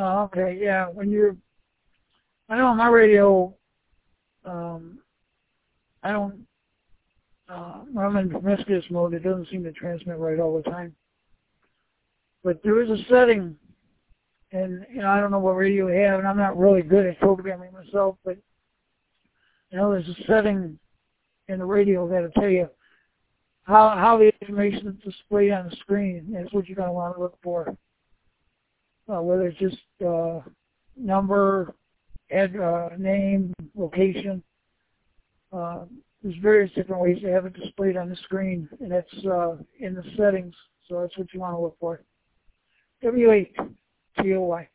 Okay, yeah. I know on my radio, I don't, when I'm in promiscuous mode, it doesn't seem to transmit right all the time. But there is a setting, and I don't know what radio you have, and I'm not really good at programming myself, but there's a setting in the radio that'll tell you how the information is displayed on the screen. That's what you're going to want to look for. Whether it's just number, name, location. There's various different ways to have it displayed on the screen, and that's in the settings. So that's what you want to look for. W8TOY.